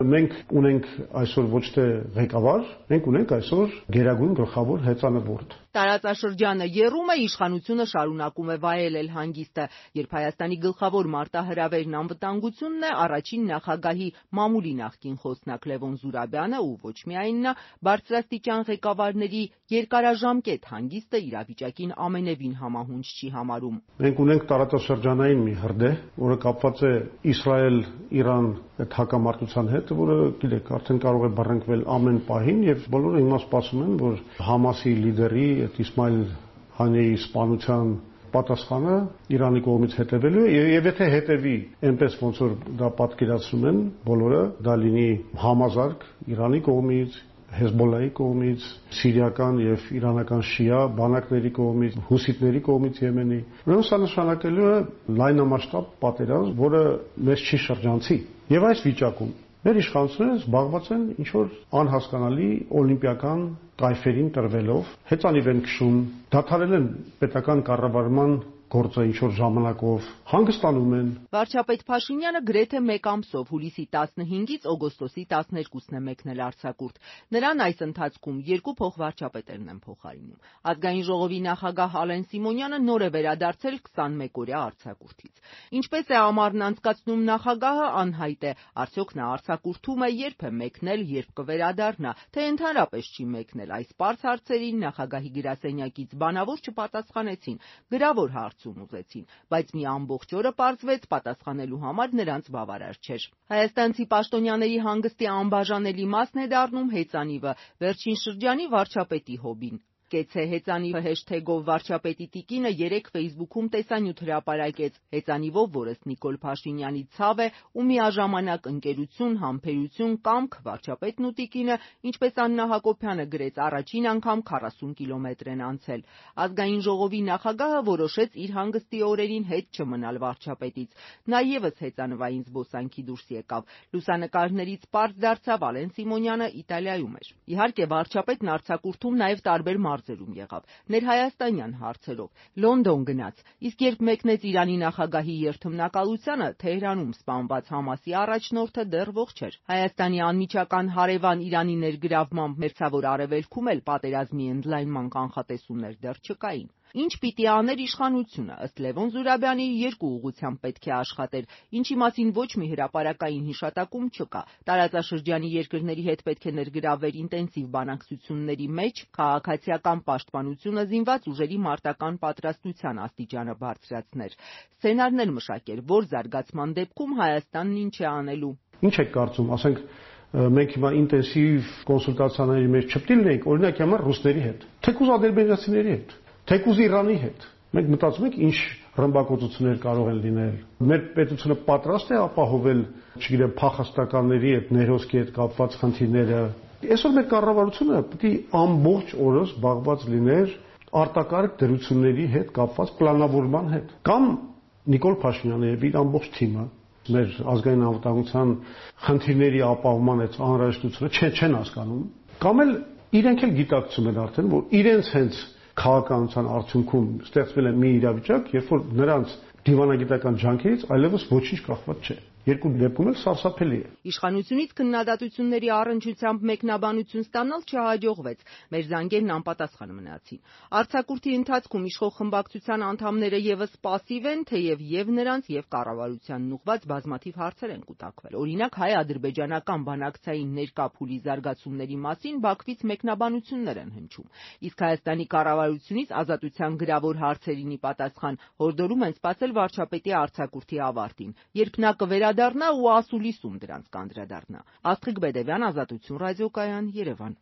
Մենք ունենք այսօր ոչ թե ղեկավար, մենք ունենք այսօր գերագույն գլխավոր հեծանվորդ։ Տարածաշրջանը եռում է, իշխանությունը շարունակում է վայելել հանգիստը, երբ Հայաստանի գլխավոր մարտահրավերն անվտանգությունն է, առաջին նախագահի մամուլի նախկին խոսնակ Լևոն Զուրաբյանը ու ոչ միայն նա, բարձրաստիճան ղեկավարների երկարաժամկետ հանգիստը իրավիճակին ամենևին համահունչ չի համարում։ Մենք ունենք տարածաշրջանային մի հրդեհ, որը կապված է Իսրայել-Իրան այդ հակամարտության հետ, որը գիտեք, արդեն կարող է բռնկվել ամեն պահին եւ բոլորը հիմա սպասում են, որ Համասի լիդերի այդ Իսմայիլ Հանիեի սպանության պատասխանը Իրանի կողմից հետևելու է եւ եթե հետևի այնպես ոնց որ դա պատկերացնում են բոլորը, դա լինի համազարգ Իրանի կողմից, Հեզբոլլայի կողմից, սիրիական եւ իրանական շիա բանակների կողմից, հուսիտների կողմից Եմենի։ Ուրեմն սա նշանակելու է լայնամասշտաբ պատերազմ, որը մեզ չի շրջանցի։ Եվ այս վիճակում մեր իշխանությունները զբաղված են ինչ-որ անհասկանալի օլիմպիական կայֆերին տրվելով, հեծանիվ են քշում, դադարել են պետական կառավարման գործը ինչ-որ ժամանակով, հանգստանում են։ Վարչապետ Փաշինյանը գրեթե մեկ ամսով հուլիսի 15-ից օգոստոսի 12-ն է մեկնել արձակուրդ։ Նրան այս ընթացքում երկու փոխվարչապետերն են փոխարինում։ Ազգային ժողովի նախագահ Ալեն Սիմոնյանը նոր է վերադարձել 21-օրյա արձակուրդից։ Ինչպես է ամառն անցկացնում նախագահը, անհայտ է, արդյոք նա արձակուրդում է, երբ է մեկնել, երբ կվերադառնա, թե ընդհանրապես չի մեկնել։ Այս պարզ հարցերին նախագահի գրասենյակից բանավոր չպատասխանեցին, գրավոր հարցում ուզեցին, բայց մի ամբողջ օրը պարզվեց պատասխանելու համար նրանց բավարար չէր։ Հայաստանցի պաշտոնյաների հանգստի անբաժանելի մասն է դառնում հեծանիվը, վերջին շրջանի վարչապետի հոբին։ Կեցե հեծանիվը հեշթեգով վարչապետի տիկինը երեկ Facebook-ում տեսանյութ հրապարակեց հեծանիվով, որը Նիկոլ Փաշինյանի ցավ է ու միաժամանակ ընկերություն, համբերություն, կամք, վարչապետն ու տիկինը, ինչպես Աննա Հակոբյանը գրեց, առաջին անգամ 40 կիլոմետր են անցել։ Ազգային ժողովի նախագահը որոշեց իր հանգստի օրերին հետ չմնալ վարչապետից։ Նա ևս հեծանվային զբոսանքի դուրս եկավ։ Լուսանկարներից պարզ դարձավ Ալեն Սիմոնյանը Իտալիայում էր։ Իհարկե վարչապետն արձակուրդում նաև տարբեր մարզերում եղավ, ներհայաստանյան հարցերով, Լոնդոն գնաց, իսկ երբ մեկնեց Իրանի նախագահի երթմնակալությանը, Թեհրանում սպանված Համասի առաջնորդը դեռ ողջ էր։ Հայաստանի անմիջական հարևան Իրանի ներգրավմամբ Մերձավոր Արևելքում էլ պատերազմի ընդլայնման կանխատեսումներ դեռ չկային։ Ինչ պիտի աներ իշխանությունը, ըստ Լևոն Զուրաբյանի երկու ուղղությամբ պետք է աշխատեր, ինչի մասին ոչ մի հրապարակային հիշատակում չկա։ Տարածաշրջանի երկրների հետ պետք է ներգրավվեր ինտենսիվ բանակցությունների մեջ, քաղաքացիական պաշտպանությունը զինված ուժերի մարտական պատրաստության աստիճանը բարձրացներ, սցենարներ մշակեր, որ զարգացման դեպքում Հայաստանն ինչ է անելու։ Ինչ եք կարծում, ասենք մենք հիմա ինտենսիվ կոնսուլտացիաների մեջ չպետք է լինենք, օրինակ համար ռուսների հետ, թեկուզ ադրբեջանցիների հետ, թեկուզ Իրանի հետ։ Մենք մտածում ենք ինչ ռմբակոծություններ կարող են լինել։ Մեր պետությունը պատրաստ է ապահովել, չգիտեմ, փախստականների այդ ներոսքի հետ կապված խնդիրները։ Այսօր մեր կառավարությունը պետք է ամբողջ օրը զբաղված լիներ արտակարգ դրությունների հետ կապված պլանավորման հետ։ Կամ Նիկոլ Փաշինյանը եւ իր ամբողջ թիմը մեր ազգային անվտանգության խնդիրների ապահովման այդ անհրաժեշտությունը չեն հասկանում։ Կամ էլ իրենք էլ գիտակցում են արդեն, որ իրենց հենց քաղաքականության արդյունքում ստեղծվել է մի իրավիճակ, երբ որ նրանց դիվանագիտական ջանքերից այլևս ոչինչ կախված չէ։ Երկու դեպքում էլ սարսափելի է։ Իշխանությունից քննադատությունների առնչությամբ մեկնաբանություն ստանալ չհաջողվեց։ Մեր զանգերն անպատասխան մնացին։ Արձակուրդի ընթացքում իշխող խմբակցության անդամները եւս պասիվ են, թեև եւ նրանց եւ կառավարությանն ուղված բազմաթիվ հարցեր են կուտակվել։ Օրինակ հայ-ադրբեջանական բանակցային ներկա փուլի զարգացումների մասին Բաքվից մեկնաբանություններ են հնչում։ Իսկ Հայաստանի կառավարությունից ազատության գրավոր հարցերին ի պատասխան հորդորում են սպասել վարչապետի արձակուրդի ավարտին, երբ նա կվերադառնա ու ասուլիսում դրանց կանդրադառնա։ Աստղիկ Բեդևյան, Ազատություն ռադիոկայան, Երևան։